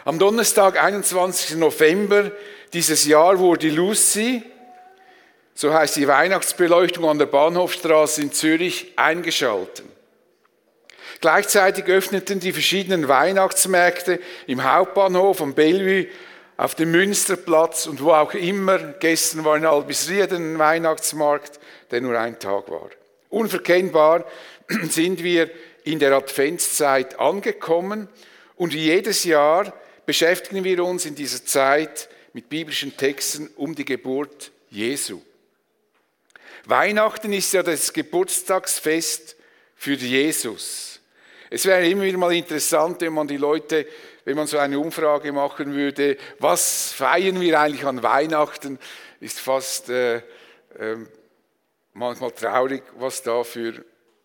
Am Donnerstag, 21. November dieses Jahr, wurde Lucy, so heißt die Weihnachtsbeleuchtung an der Bahnhofstraße in Zürich, eingeschaltet. Gleichzeitig öffneten die verschiedenen Weihnachtsmärkte im Hauptbahnhof, am Bellevue, auf dem Münsterplatz und wo auch immer. Gestern war in Albisrieden ein Weihnachtsmarkt, der nur ein Tag war. Unverkennbar sind wir in der Adventszeit angekommen und wie jedes Jahr beschäftigen wir uns in dieser Zeit mit biblischen Texten um die Geburt Jesu. Weihnachten ist ja das Geburtstagsfest für Jesus. Es wäre immer wieder mal interessant, wenn man so eine Umfrage machen würde, was feiern wir eigentlich an Weihnachten, ist fast manchmal traurig, was da für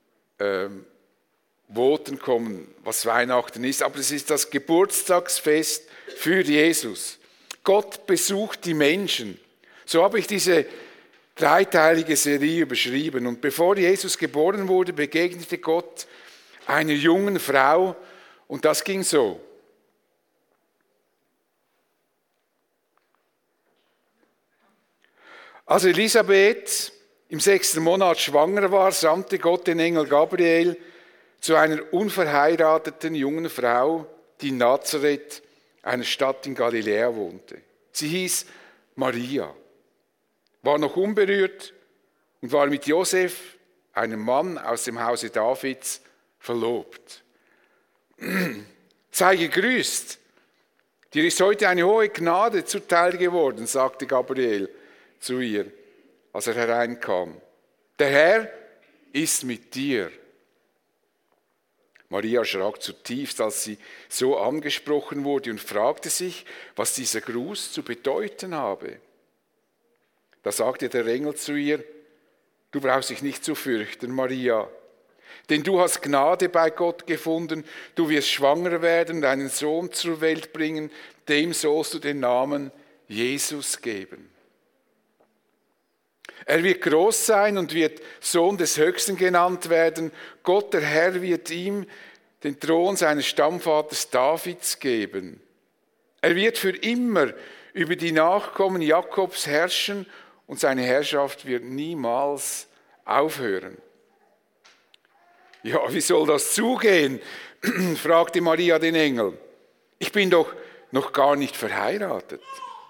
Voten kommen, was Weihnachten ist. Aber es ist das Geburtstagsfest für Jesus. Gott besucht die Menschen. So habe ich diese dreiteilige Serie überschrieben. Und bevor Jesus geboren wurde, begegnete Gott einer jungen Frau und das ging so. Als Elisabeth im 6. Monat schwanger war, sandte Gott den Engel Gabriel zu einer unverheirateten jungen Frau, die in Nazareth, einer Stadt in Galiläa, wohnte. Sie hieß Maria, war noch unberührt und war mit Josef, einem Mann aus dem Hause Davids, verlobt. Sei gegrüßt, dir ist heute eine hohe Gnade zuteil geworden, sagte Gabriel zu ihr, als er hereinkam. Der Herr ist mit dir. Maria erschrak zutiefst, als sie so angesprochen wurde und fragte sich, was dieser Gruß zu bedeuten habe. Da sagte der Engel zu ihr, du brauchst dich nicht zu fürchten, Maria, denn du hast Gnade bei Gott gefunden, du wirst schwanger werden und einen Sohn zur Welt bringen, dem sollst du den Namen Jesus geben. Er wird groß sein und wird Sohn des Höchsten genannt werden. Gott, der Herr, wird ihm den Thron seines Stammvaters Davids geben. Er wird für immer über die Nachkommen Jakobs herrschen und seine Herrschaft wird niemals aufhören. Ja, wie soll das zugehen? Fragte Maria den Engel. Ich bin doch noch gar nicht verheiratet.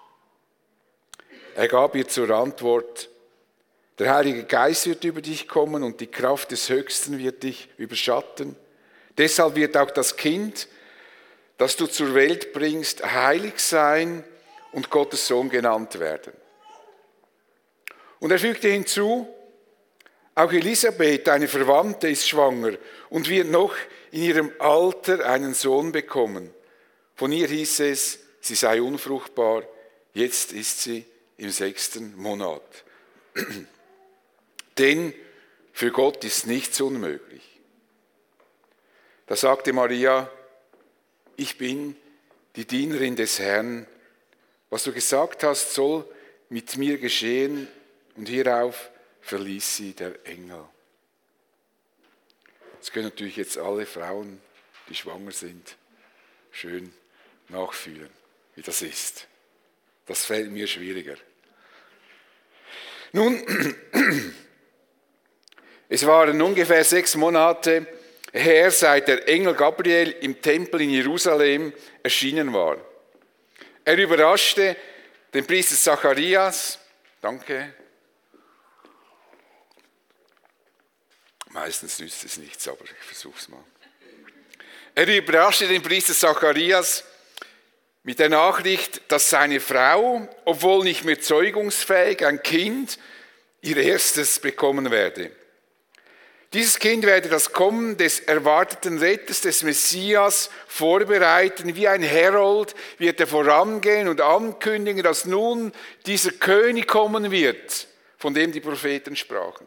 Er gab ihr zur Antwort, der Heilige Geist wird über dich kommen und die Kraft des Höchsten wird dich überschatten. Deshalb wird auch das Kind, das du zur Welt bringst, heilig sein und Gottes Sohn genannt werden. Und er fügte hinzu, auch Elisabeth, deine Verwandte, ist schwanger und wird noch in ihrem Alter einen Sohn bekommen. Von ihr hieß es, sie sei unfruchtbar, jetzt ist sie im 6. Monat. Denn für Gott ist nichts unmöglich. Da sagte Maria, ich bin die Dienerin des Herrn. Was du gesagt hast, soll mit mir geschehen. Und hierauf verließ sie der Engel. Das können natürlich jetzt alle Frauen, die schwanger sind, schön nachfühlen, wie das ist. Das fällt mir schwieriger. Nun, es waren ungefähr 6 Monate her, seit der Engel Gabriel im Tempel in Jerusalem erschienen war. Er überraschte den Priester Zacharias. Danke. Meistens nützt es nichts, aber ich versuche es mal. Er überraschte den Priester Zacharias mit der Nachricht, dass seine Frau, obwohl nicht mehr zeugungsfähig, ein Kind, ihr erstes bekommen werde. Dieses Kind werde das Kommen des erwarteten Retters, des Messias, vorbereiten. Wie ein Herold wird er vorangehen und ankündigen, dass nun dieser König kommen wird, von dem die Propheten sprachen.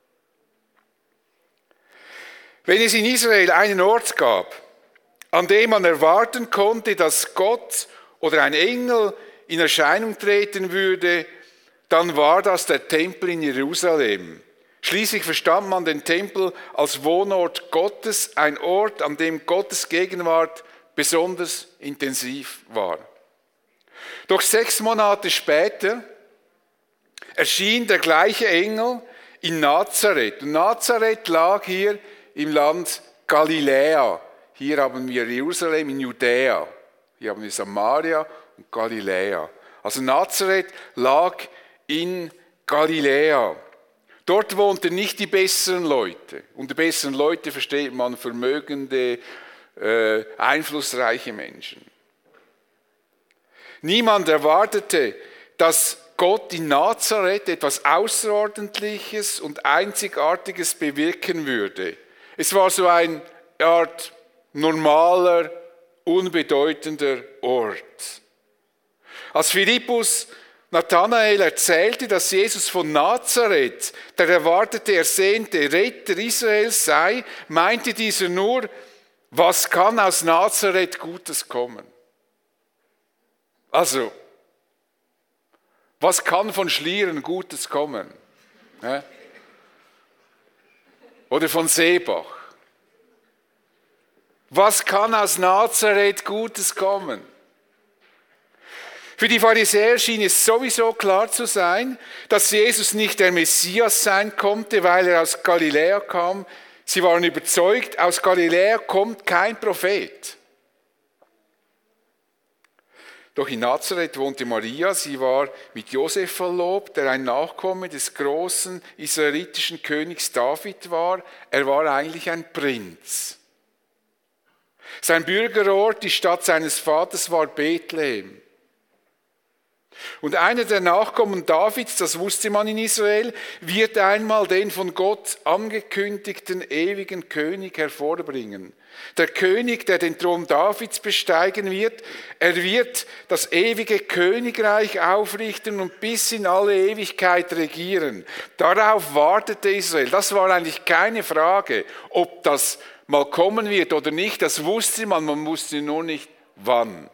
Wenn es in Israel einen Ort gab, an dem man erwarten konnte, dass Gott oder ein Engel in Erscheinung treten würde, dann war das der Tempel in Jerusalem. Schließlich verstand man den Tempel als Wohnort Gottes, ein Ort, an dem Gottes Gegenwart besonders intensiv war. Doch 6 Monate später erschien der gleiche Engel in Nazareth. Und Nazareth lag hier im Land Galiläa. Hier haben wir Jerusalem in Judäa. Hier haben wir Samaria und Galiläa. Also Nazareth lag in Galiläa. Dort wohnten nicht die besseren Leute. Unter besseren Leute versteht man vermögende, einflussreiche Menschen. Niemand erwartete, dass Gott in Nazareth etwas Außerordentliches und Einzigartiges bewirken würde. Es war so eine Art normaler, unbedeutender Ort. Als Philippus Nathanael erzählte, dass Jesus von Nazareth der erwartete, ersehnte Retter Israels sei, meinte dieser nur, was kann aus Nazareth Gutes kommen? Also, was kann von Schlieren Gutes kommen? Oder von Seebach? Was kann aus Nazareth Gutes kommen? Für die Pharisäer schien es sowieso klar zu sein, dass Jesus nicht der Messias sein konnte, weil er aus Galiläa kam. Sie waren überzeugt, aus Galiläa kommt kein Prophet. Doch in Nazareth wohnte Maria, sie war mit Josef verlobt, der ein Nachkomme des großen israelitischen Königs David war. Er war eigentlich ein Prinz. Sein Bürgerort, die Stadt seines Vaters, war Bethlehem. Und einer der Nachkommen Davids, das wusste man in Israel, wird einmal den von Gott angekündigten ewigen König hervorbringen. Der König, der den Thron Davids besteigen wird, er wird das ewige Königreich aufrichten und bis in alle Ewigkeit regieren. Darauf wartete Israel. Das war eigentlich keine Frage, ob das mal kommen wird oder nicht. Das wusste man wusste nur nicht wann.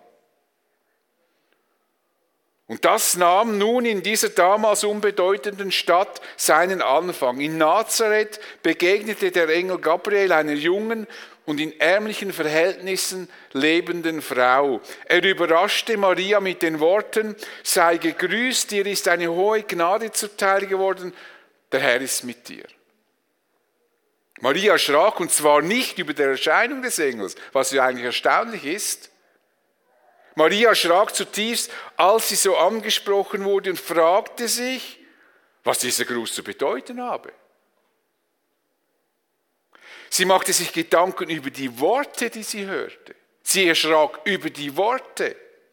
Und das nahm nun in dieser damals unbedeutenden Stadt seinen Anfang. In Nazareth begegnete der Engel Gabriel einer jungen und in ärmlichen Verhältnissen lebenden Frau. Er überraschte Maria mit den Worten, sei gegrüßt, dir ist eine hohe Gnade zuteil geworden, der Herr ist mit dir. Maria erschrak, und zwar nicht über der Erscheinung des Engels, was ja eigentlich erstaunlich ist. Maria erschrak zutiefst, als sie so angesprochen wurde und fragte sich, was dieser Gruß zu bedeuten habe. Sie machte sich Gedanken über die Worte, die sie hörte. Sie erschrak über die Worte.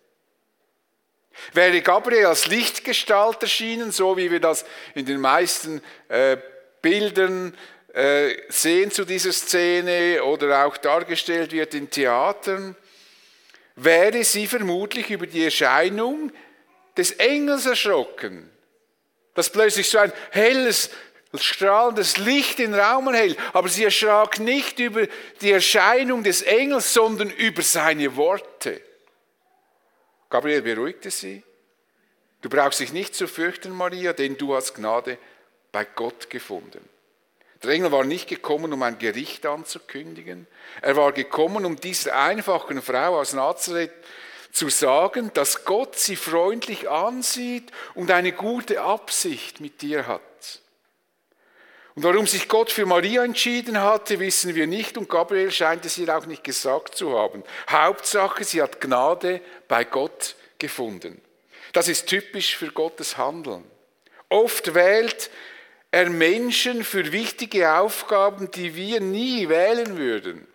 Wäre Gabriel als Lichtgestalt erschienen, so wie wir das in den meisten Bildern sehen zu dieser Szene oder auch dargestellt wird in Theatern, wäre sie vermutlich über die Erscheinung des Engels erschrocken, dass plötzlich so ein helles, strahlendes Licht den Raum erhellt. Aber sie erschrak nicht über die Erscheinung des Engels, sondern über seine Worte. Gabriel beruhigte sie. Du brauchst dich nicht zu fürchten, Maria, denn du hast Gnade bei Gott gefunden. Der Engel war nicht gekommen, um ein Gericht anzukündigen. Er war gekommen, um dieser einfachen Frau aus Nazareth zu sagen, dass Gott sie freundlich ansieht und eine gute Absicht mit ihr hat. Und warum sich Gott für Maria entschieden hatte, wissen wir nicht, und Gabriel scheint es ihr auch nicht gesagt zu haben. Hauptsache, sie hat Gnade bei Gott gefunden. Das ist typisch für Gottes Handeln. Oft wählt er Menschen für wichtige Aufgaben, die wir nie wählen würden.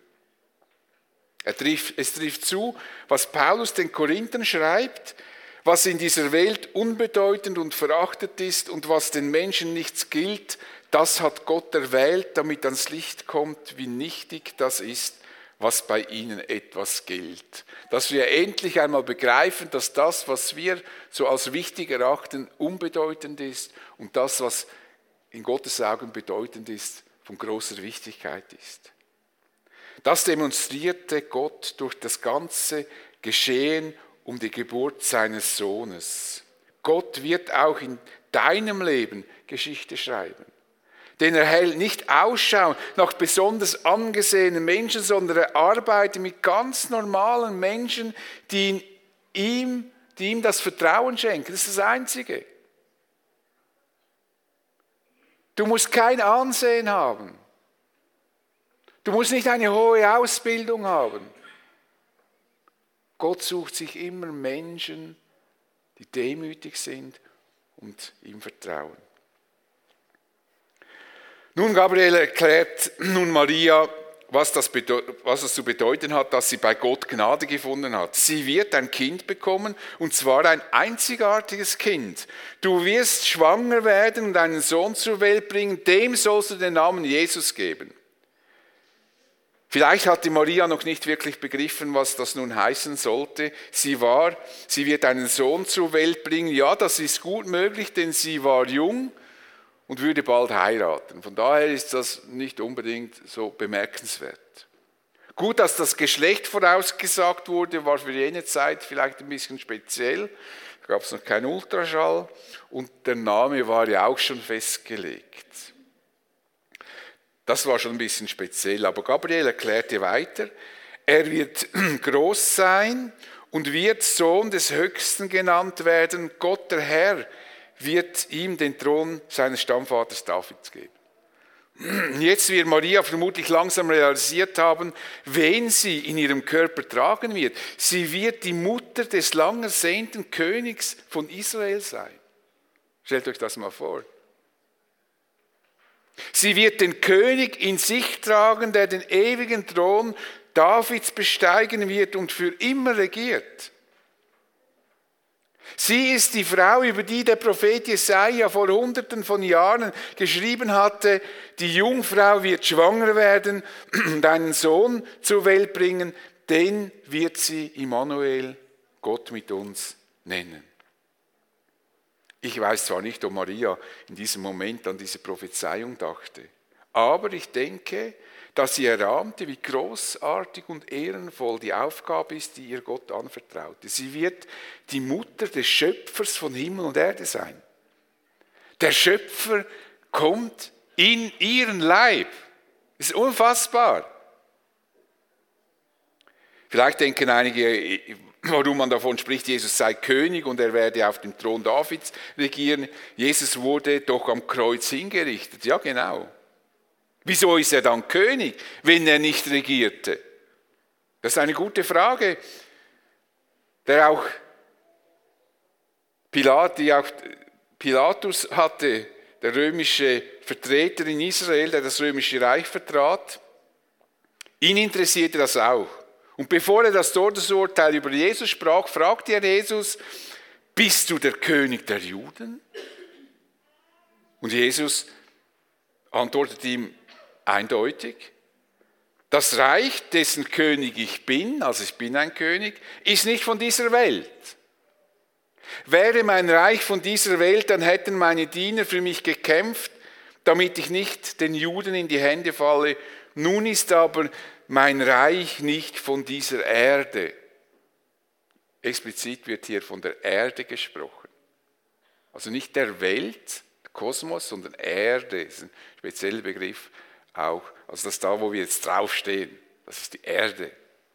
Es trifft zu, was Paulus den Korinthern schreibt, was in dieser Welt unbedeutend und verachtet ist und was den Menschen nichts gilt, das hat Gott erwählt, damit ans Licht kommt, wie nichtig das ist, was bei ihnen etwas gilt. Dass wir endlich einmal begreifen, dass das, was wir so als wichtig erachten, unbedeutend ist und das, was in Gottes Augen bedeutend ist, von großer Wichtigkeit ist. Das demonstrierte Gott durch das ganze Geschehen um die Geburt seines Sohnes. Gott wird auch in deinem Leben Geschichte schreiben. Denn er hält nicht Ausschau nach besonders angesehenen Menschen, sondern er arbeitet mit ganz normalen Menschen, die ihm das Vertrauen schenken. Das ist das Einzige. Du musst kein Ansehen haben. Du musst nicht eine hohe Ausbildung haben. Gott sucht sich immer Menschen, die demütig sind und ihm vertrauen. Nun, Gabriel erklärt nun Maria, was das zu bedeuten hat, dass sie bei Gott Gnade gefunden hat. Sie wird ein Kind bekommen, und zwar ein einzigartiges Kind. Du wirst schwanger werden und einen Sohn zur Welt bringen, dem sollst du den Namen Jesus geben. Vielleicht hatte Maria noch nicht wirklich begriffen, was das nun heißen sollte. Sie wird einen Sohn zur Welt bringen. Ja, das ist gut möglich, denn sie war jung und würde bald heiraten. Von daher ist das nicht unbedingt so bemerkenswert. Gut, dass das Geschlecht vorausgesagt wurde, war für jene Zeit vielleicht ein bisschen speziell. Da gab es noch keinen Ultraschall und der Name war ja auch schon festgelegt. Das war schon ein bisschen speziell, aber Gabriel erklärte weiter, er wird groß sein und wird Sohn des Höchsten genannt werden. Gott, der Herr, wird ihm den Thron seines Stammvaters Davids geben. Jetzt wird Maria vermutlich langsam realisiert haben, wen sie in ihrem Körper tragen wird. Sie wird die Mutter des lang ersehnten Königs von Israel sein. Stellt euch das mal vor. Sie wird den König in sich tragen, der den ewigen Thron Davids besteigen wird und für immer regiert. Sie ist die Frau, über die der Prophet Jesaja vor Hunderten von Jahren geschrieben hatte, die Jungfrau wird schwanger werden und einen Sohn zur Welt bringen, den wird sie Immanuel, Gott mit uns, nennen. Ich weiß zwar nicht, ob Maria in diesem Moment an diese Prophezeiung dachte, aber ich denke, dass sie erahnte, wie großartig und ehrenvoll die Aufgabe ist, die ihr Gott anvertraute. Sie wird die Mutter des Schöpfers von Himmel und Erde sein. Der Schöpfer kommt in ihren Leib. Das ist unfassbar. Vielleicht denken einige, warum man davon spricht, Jesus sei König und er werde auf dem Thron Davids regieren. Jesus wurde doch am Kreuz hingerichtet. Ja, genau. Wieso ist er dann König, wenn er nicht regierte? Das ist eine gute Frage, die auch Pilatus hatte, der römische Vertreter in Israel, der das römische Reich vertrat. Ihn interessierte das auch. Und bevor er das Todesurteil über Jesus sprach, fragte er Jesus, bist du der König der Juden? Und Jesus antwortete ihm eindeutig, das Reich, dessen König ich bin, also ich bin ein König, ist nicht von dieser Welt. Wäre mein Reich von dieser Welt, dann hätten meine Diener für mich gekämpft, damit ich nicht den Juden in die Hände falle. Nun ist aber mein Reich nicht von dieser Erde. Explizit wird hier von der Erde gesprochen. Also nicht der Welt, Kosmos, sondern Erde. Das ist ein spezieller Begriff auch. Also das da, wo wir jetzt draufstehen, das ist die Erde.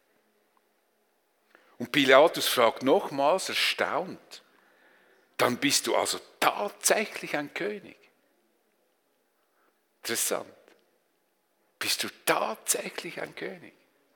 Und Pilatus fragt nochmals erstaunt, dann bist du also tatsächlich ein König. Interessant. Bist du tatsächlich ein König?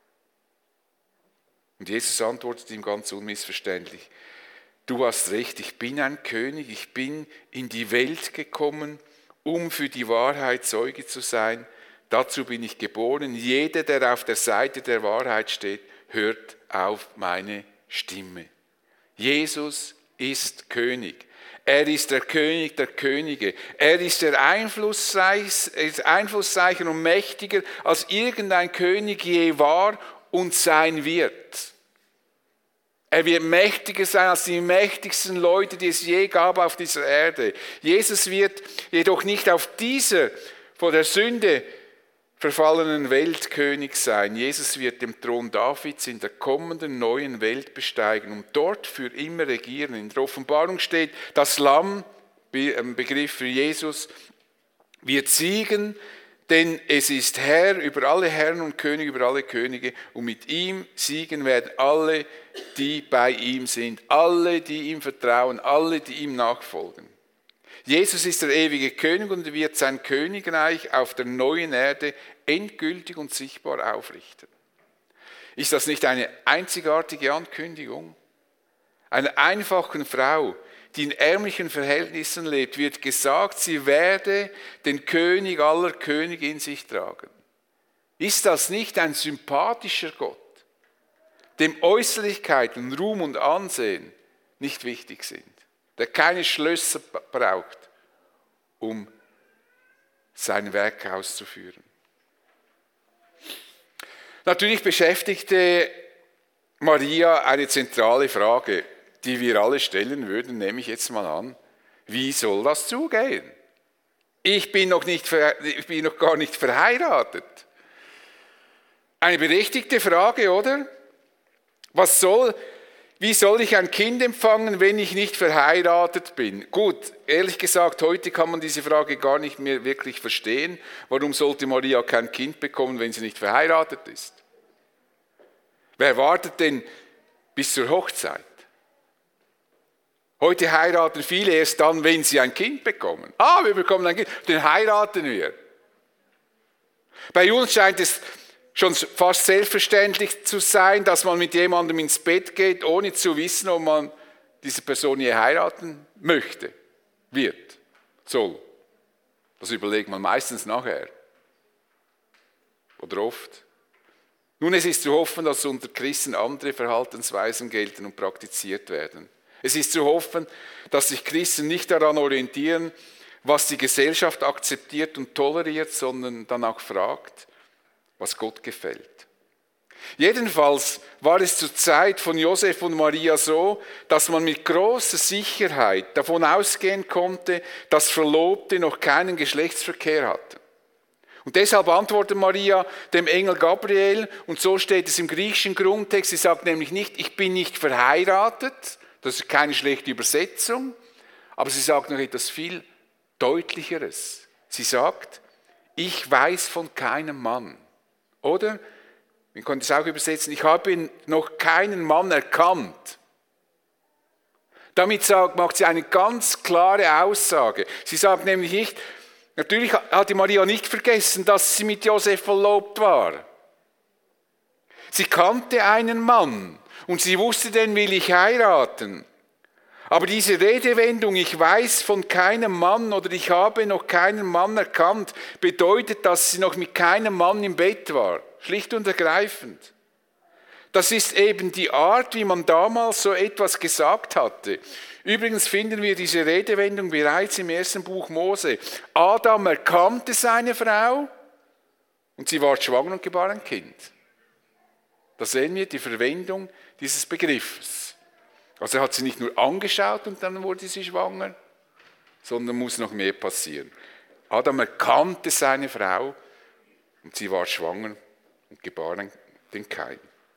Und Jesus antwortet ihm ganz unmissverständlich, du hast recht, ich bin ein König, ich bin in die Welt gekommen, um für die Wahrheit Zeuge zu sein. Dazu bin ich geboren. Jeder, der auf der Seite der Wahrheit steht, hört auf meine Stimme. Jesus ist König. Er ist der König der Könige. Er ist der einflussreicher und mächtiger, als irgendein König je war und sein wird. Er wird mächtiger sein als die mächtigsten Leute, die es je gab auf dieser Erde. Jesus wird jedoch nicht auf dieser vor der Sünde verfallenen Welt König sein. Jesus wird den Thron Davids in der kommenden neuen Welt besteigen und dort für immer regieren. In der Offenbarung steht das Lamm, ein Begriff für Jesus, wird siegen, denn es ist Herr über alle Herren und König über alle Könige und mit ihm siegen werden alle, die bei ihm sind, alle, die ihm vertrauen, alle, die ihm nachfolgen. Jesus ist der ewige König und er wird sein Königreich auf der neuen Erde endgültig und sichtbar aufrichten. Ist das nicht eine einzigartige Ankündigung? Einer einfachen Frau, die in ärmlichen Verhältnissen lebt, wird gesagt, sie werde den König aller Könige in sich tragen. Ist das nicht ein sympathischer Gott, dem Äußerlichkeiten, Ruhm und Ansehen nicht wichtig sind, der keine Schlösser braucht, um sein Werk auszuführen? Natürlich beschäftigte Maria eine zentrale Frage, die wir alle stellen würden, nehme ich jetzt mal an. Wie soll das zugehen? Ich bin noch gar nicht verheiratet. Eine berechtigte Frage, oder? Wie soll ich ein Kind empfangen, wenn ich nicht verheiratet bin? Gut, ehrlich gesagt, heute kann man diese Frage gar nicht mehr wirklich verstehen. Warum sollte Maria kein Kind bekommen, wenn sie nicht verheiratet ist? Wer wartet denn bis zur Hochzeit? Heute heiraten viele erst dann, wenn sie ein Kind bekommen. Wir bekommen ein Kind, dann heiraten wir. Bei uns scheint es schon fast selbstverständlich zu sein, dass man mit jemandem ins Bett geht, ohne zu wissen, ob man diese Person je heiraten möchte, soll. Das überlegt man meistens nachher. Oder oft. Nun, es ist zu hoffen, dass unter Christen andere Verhaltensweisen gelten und praktiziert werden. Es ist zu hoffen, dass sich Christen nicht daran orientieren, was die Gesellschaft akzeptiert und toleriert, sondern danach fragt, was Gott gefällt. Jedenfalls war es zur Zeit von Josef und Maria so, dass man mit großer Sicherheit davon ausgehen konnte, dass Verlobte noch keinen Geschlechtsverkehr hatten. Und deshalb antwortet Maria dem Engel Gabriel, und so steht es im griechischen Grundtext, sie sagt nämlich nicht, ich bin nicht verheiratet, das ist keine schlechte Übersetzung, aber sie sagt noch etwas viel Deutlicheres. Sie sagt, ich weiß von keinem Mann. Oder, man könnte es auch übersetzen, ich habe noch keinen Mann erkannt. Damit macht sie eine ganz klare Aussage. Sie sagt nämlich nicht, natürlich hatte Maria nicht vergessen, dass sie mit Josef verlobt war. Sie kannte einen Mann und sie wusste, den will ich heiraten. Aber diese Redewendung, ich weiß von keinem Mann oder ich habe noch keinen Mann erkannt, bedeutet, dass sie noch mit keinem Mann im Bett war. Schlicht und ergreifend. Das ist eben die Art, wie man damals so etwas gesagt hatte. Übrigens finden wir diese Redewendung bereits im ersten Buch Mose. Adam erkannte seine Frau und sie war schwanger und gebar ein Kind. Da sehen wir die Verwendung dieses Begriffes. Also er hat sie nicht nur angeschaut und dann wurde sie schwanger, sondern muss noch mehr passieren. Adam erkannte seine Frau und sie war schwanger und gebar den Kain.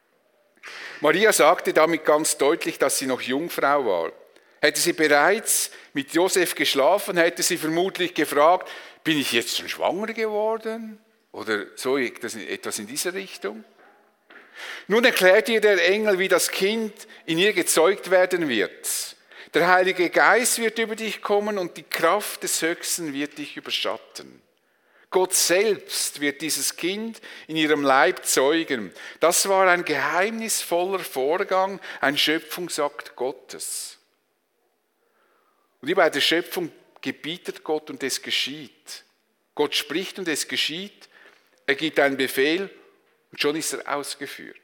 Maria sagte damit ganz deutlich, dass sie noch Jungfrau war. Hätte sie bereits mit Josef geschlafen, hätte sie vermutlich gefragt, bin ich jetzt schon schwanger geworden? Oder so etwas in dieser Richtung. Nun erklärt ihr der Engel, wie das Kind in ihr gezeugt werden wird. Der Heilige Geist wird über dich kommen und die Kraft des Höchsten wird dich überschatten. Gott selbst wird dieses Kind in ihrem Leib zeugen. Das war ein geheimnisvoller Vorgang, ein Schöpfungsakt Gottes. Und wie bei der Schöpfung gebietet Gott und es geschieht. Gott spricht und es geschieht. Er gibt einen Befehl und schon ist er ausgeführt.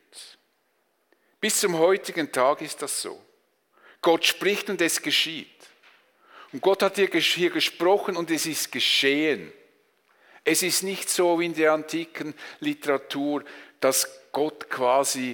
Bis zum heutigen Tag ist das so. Gott spricht und es geschieht. Und Gott hat hier gesprochen und es ist geschehen. Es ist nicht so wie in der antiken Literatur, dass Gott quasi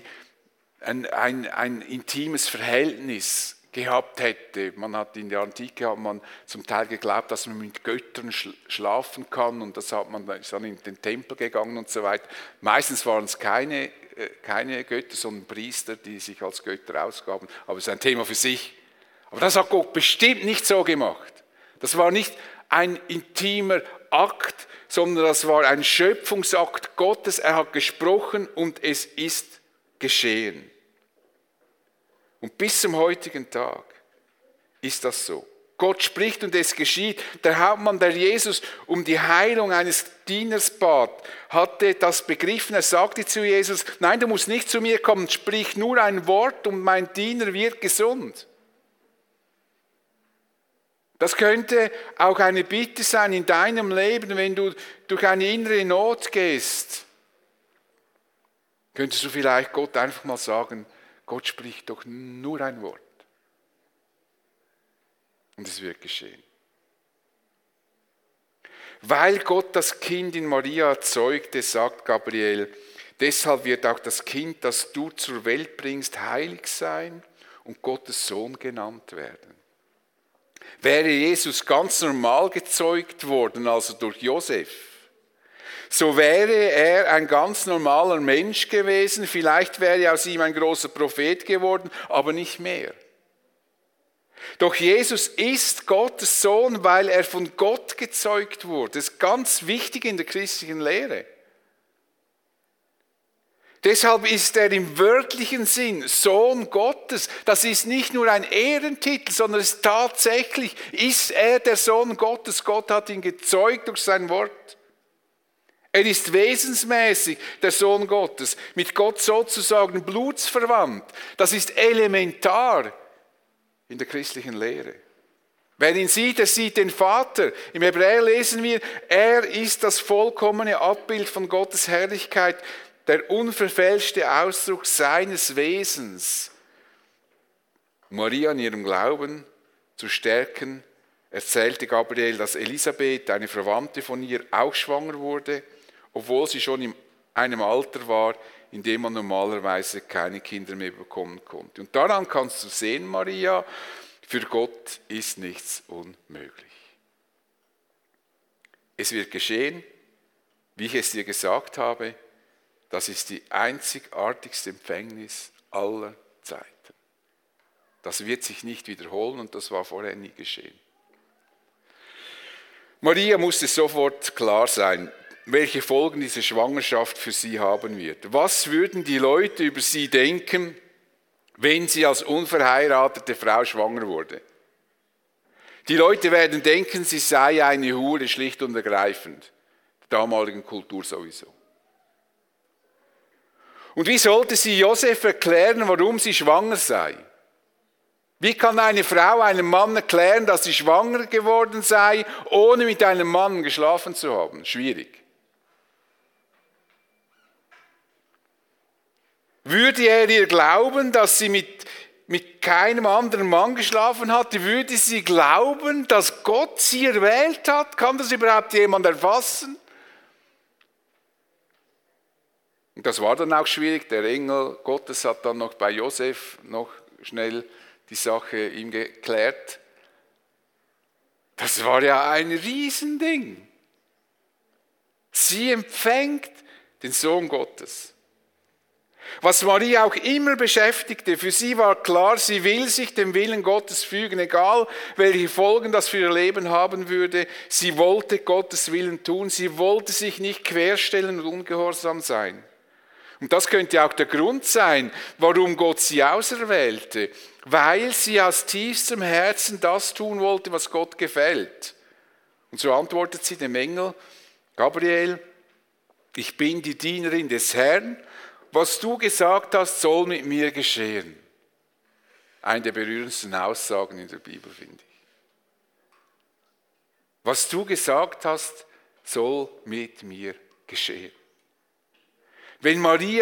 ein intimes Verhältnis gehabt hätte. In der Antike hat man zum Teil geglaubt, dass man mit Göttern schlafen kann und ist dann in den Tempel gegangen und so weiter. Meistens waren es keine Götter, sondern Priester, die sich als Götter ausgaben. Aber es ist ein Thema für sich. Aber das hat Gott bestimmt nicht so gemacht. Das war nicht ein intimer Akt, sondern das war ein Schöpfungsakt Gottes. Er hat gesprochen und es ist geschehen. Und bis zum heutigen Tag ist das so. Gott spricht und es geschieht. Der Hauptmann, der Jesus um die Heilung eines Dieners bat, hatte das begriffen. Er sagte zu Jesus, nein, du musst nicht zu mir kommen, sprich nur ein Wort und mein Diener wird gesund. Das könnte auch eine Bitte sein in deinem Leben, wenn du durch eine innere Not gehst. Könntest du vielleicht Gott einfach mal sagen, Gott spricht doch nur ein Wort. Und es wird geschehen. Weil Gott das Kind in Maria erzeugte, sagt Gabriel, deshalb wird auch das Kind, das du zur Welt bringst, heilig sein und Gottes Sohn genannt werden. Wäre Jesus ganz normal gezeugt worden, also durch Josef, so wäre er ein ganz normaler Mensch gewesen, vielleicht wäre aus ihm ein großer Prophet geworden, aber nicht mehr. Doch Jesus ist Gottes Sohn, weil er von Gott gezeugt wurde. Das ist ganz wichtig in der christlichen Lehre. Deshalb ist er im wörtlichen Sinn Sohn Gottes. Das ist nicht nur ein Ehrentitel, sondern es tatsächlich ist er der Sohn Gottes. Gott hat ihn gezeugt durch sein Wort. Er ist wesensmäßig der Sohn Gottes, mit Gott sozusagen blutsverwandt. Das ist elementar in der christlichen Lehre. Wer ihn sieht, der sieht den Vater. Im Hebräer lesen wir, er ist das vollkommene Abbild von Gottes Herrlichkeit, der unverfälschte Ausdruck seines Wesens. Maria in ihrem Glauben zu stärken, erzählte Gabriel, dass Elisabeth, eine Verwandte von ihr, auch schwanger wurde, obwohl sie schon in einem Alter war, in dem man normalerweise keine Kinder mehr bekommen konnte. Und daran kannst du sehen, Maria, für Gott ist nichts unmöglich. Es wird geschehen, wie ich es dir gesagt habe, das ist die einzigartigste Empfängnis aller Zeiten. Das wird sich nicht wiederholen und das war vorher nie geschehen. Maria musste sofort klar sein, welche Folgen diese Schwangerschaft für sie haben wird. Was würden die Leute über sie denken, wenn sie als unverheiratete Frau schwanger wurde? Die Leute werden denken, sie sei eine Hure, schlicht und ergreifend. Der damaligen Kultur sowieso. Und wie sollte sie Josef erklären, warum sie schwanger sei? Wie kann eine Frau einem Mann erklären, dass sie schwanger geworden sei, ohne mit einem Mann geschlafen zu haben? Schwierig. Würde er ihr glauben, dass sie mit keinem anderen Mann geschlafen hatte? Würde sie glauben, dass Gott sie erwählt hat? Kann das überhaupt jemand erfassen? Und das war dann auch schwierig. Der Engel Gottes hat dann noch bei Josef noch schnell die Sache ihm geklärt. Das war ja ein Riesending. Sie empfängt den Sohn Gottes. Was Maria auch immer beschäftigte, für sie war klar, sie will sich dem Willen Gottes fügen, egal welche Folgen das für ihr Leben haben würde. Sie wollte Gottes Willen tun, sie wollte sich nicht querstellen und ungehorsam sein. Und das könnte auch der Grund sein, warum Gott sie auserwählte, weil sie aus tiefstem Herzen das tun wollte, was Gott gefällt. Und so antwortet sie dem Engel, Gabriel, ich bin die Dienerin des Herrn, was du gesagt hast, soll mit mir geschehen. Eine der berührendsten Aussagen in der Bibel, finde ich. Was du gesagt hast, soll mit mir geschehen. Wenn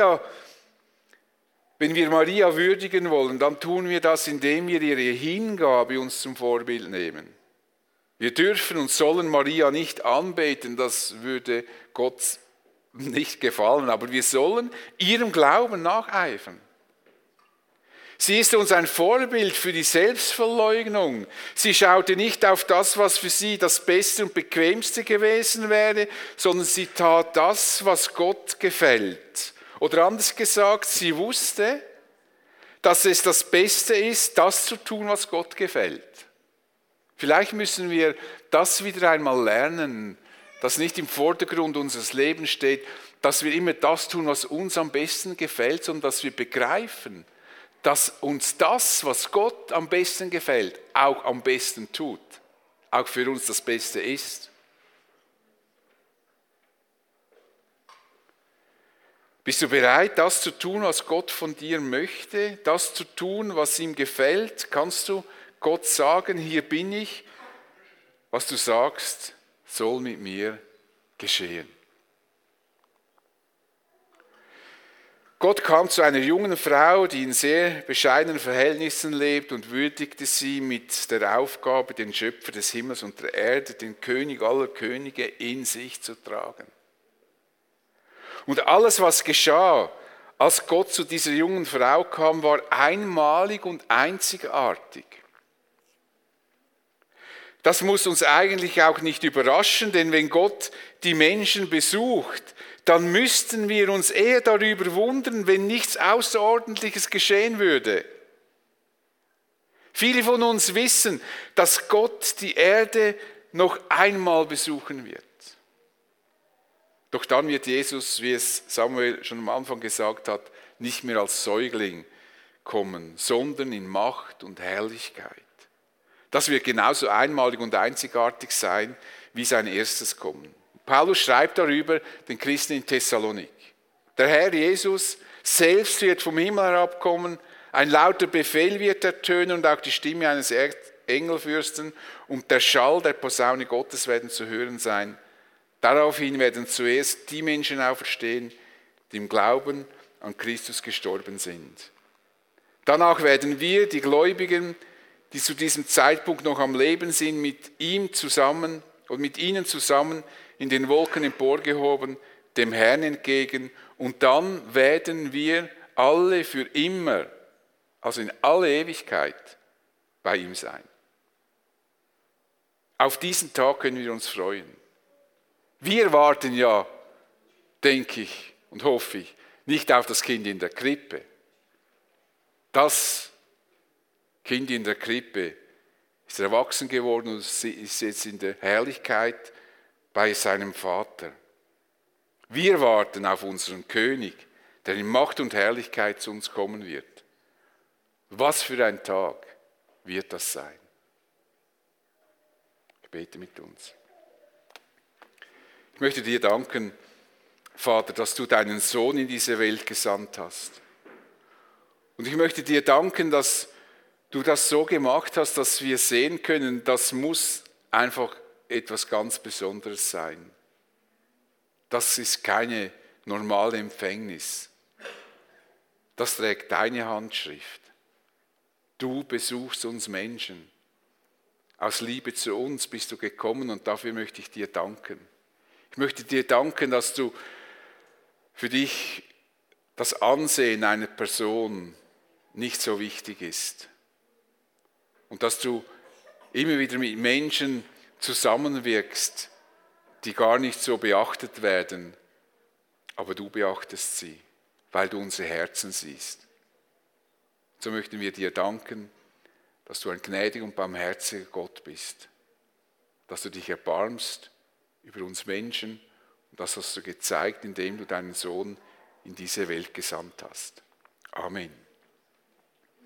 wir Maria würdigen wollen, dann tun wir das, indem wir ihre Hingabe uns zum Vorbild nehmen. Wir dürfen und sollen Maria nicht anbeten, das würde Gott nicht gefallen, aber wir sollen ihrem Glauben nacheifern. Sie ist uns ein Vorbild für die Selbstverleugnung. Sie schaute nicht auf das, was für sie das Beste und Bequemste gewesen wäre, sondern sie tat das, was Gott gefällt. Oder anders gesagt, sie wusste, dass es das Beste ist, das zu tun, was Gott gefällt. Vielleicht müssen wir das wieder einmal lernen, das nicht im Vordergrund unseres Lebens steht, dass wir immer das tun, was uns am besten gefällt, sondern dass wir begreifen, dass uns das, was Gott am besten gefällt, auch am besten tut, auch für uns das Beste ist. Bist du bereit, das zu tun, was Gott von dir möchte, das zu tun, was ihm gefällt? Kannst du Gott sagen, hier bin ich, was du sagst, soll mit mir geschehen? Gott kam zu einer jungen Frau, die in sehr bescheidenen Verhältnissen lebt, und würdigte sie mit der Aufgabe, den Schöpfer des Himmels und der Erde, den König aller Könige, in sich zu tragen. Und alles, was geschah, als Gott zu dieser jungen Frau kam, war einmalig und einzigartig. Das muss uns eigentlich auch nicht überraschen, denn wenn Gott die Menschen besucht, dann müssten wir uns eher darüber wundern, wenn nichts Außerordentliches geschehen würde. Viele von uns wissen, dass Gott die Erde noch einmal besuchen wird. Doch dann wird Jesus, wie es Samuel schon am Anfang gesagt hat, nicht mehr als Säugling kommen, sondern in Macht und Herrlichkeit. Das wird genauso einmalig und einzigartig sein wie sein erstes Kommen. Paulus schreibt darüber den Christen in Thessalonik. Der Herr Jesus selbst wird vom Himmel herabkommen, ein lauter Befehl wird ertönen und auch die Stimme eines Engelfürsten und der Schall der Posaune Gottes werden zu hören sein. Daraufhin werden zuerst die Menschen auferstehen, die im Glauben an Christus gestorben sind. Danach werden wir, die Gläubigen, die zu diesem Zeitpunkt noch am Leben sind, mit ihnen zusammen in den Wolken emporgehoben, dem Herrn entgegen, und dann werden wir alle für immer, also in alle Ewigkeit, bei ihm sein. Auf diesen Tag können wir uns freuen. Wir warten ja, denke ich und hoffe ich, nicht auf das Kind in der Krippe. Das Kind in der Krippe ist erwachsen geworden und ist jetzt in der Herrlichkeit bei seinem Vater. Wir warten auf unseren König, der in Macht und Herrlichkeit zu uns kommen wird. Was für ein Tag wird das sein? Ich bete mit uns. Ich möchte dir danken, Vater, dass du deinen Sohn in diese Welt gesandt hast. Und ich möchte dir danken, dass du das so gemacht hast, dass wir sehen können, das muss einfach etwas ganz Besonderes sein. Das ist keine normale Empfängnis. Das trägt deine Handschrift. Du besuchst uns Menschen. Aus Liebe zu uns bist du gekommen und dafür möchte ich dir danken. Ich möchte dir danken, dass du für dich das Ansehen einer Person nicht so wichtig ist. Und dass du immer wieder mit Menschen zusammenwirkst, die gar nicht so beachtet werden, aber du beachtest sie, weil du unsere Herzen siehst. So möchten wir dir danken, dass du ein gnädiger und barmherziger Gott bist, dass du dich erbarmst über uns Menschen, und das hast du gezeigt, indem du deinen Sohn in diese Welt gesandt hast. Amen.